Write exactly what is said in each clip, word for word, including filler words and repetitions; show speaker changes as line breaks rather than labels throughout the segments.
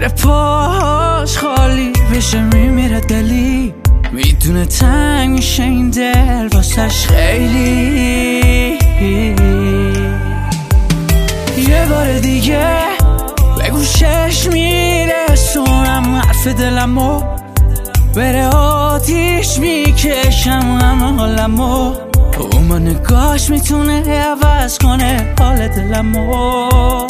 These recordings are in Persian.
زیر پاش خالی بشه میمیره دلی، میدونه تنگ میشه این دل واسش خیلی. یه بار دیگه به گوشش میرسونم حرف دلمو، بره آتیش میکشم همه حالمو، اون با نگاش میتونه عوض کنه حال دلمو.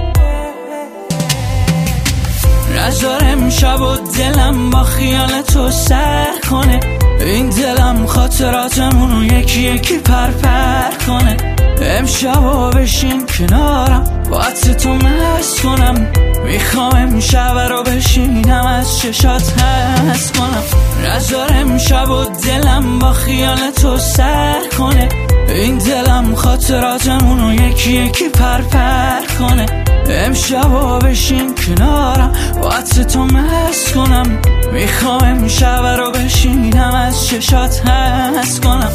نذارم شب و دلم با خیال تو سر کنه، این دلم خاطراتمونو یکی یکی پر پر کنه. امشبا بشین کنارم با عطر تو مست کنم، میخوام امشب رو بشینم از چشات هست کنم. نذارم شب و دلم با خیال تو سر کنه، این دلم خاطراتمونو یکی یکی پر پر کنه. امشبا بشین کنارم با عطر تو مست کنم، میخوام امشب رو بشینم از چشات هست کنم.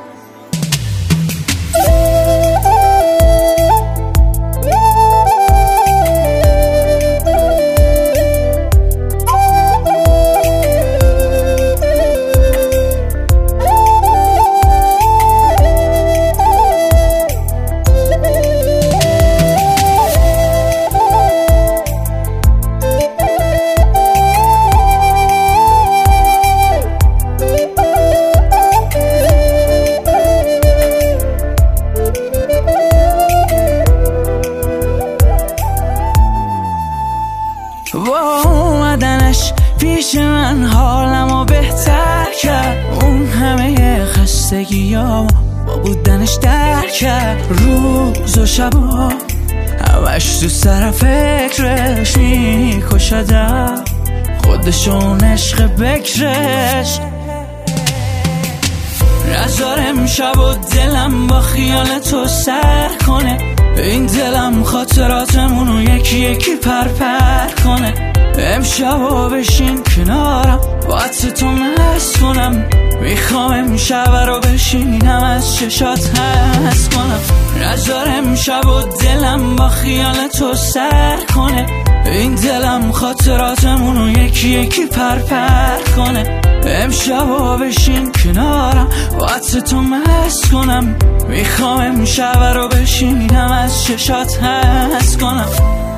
با اومدنش پیش من حالمو بهتر کرد، اون همه خستگیامو با بودنش در کرد. روز و شبا همش تو سر فکرش میکشدم، خودشون عشق بکرش. نذارم شب و دلم با خیال تو سر کنه، این دلم خاطراتمونو یکی یکی پر پر کنه. امشبا بشین کنارم با عطر تو مست کنم، میخوام امشب رو بشینم از چشات هست کنم. نذارم شب و دلم با خیال تو سر کنه، این دلم خاطراتمونو یکی یکی پر پر کنه. امشبا بشین کنارم با عطر تو مست کنم، میخوام امشب رو بشینم از چشات هست کنم.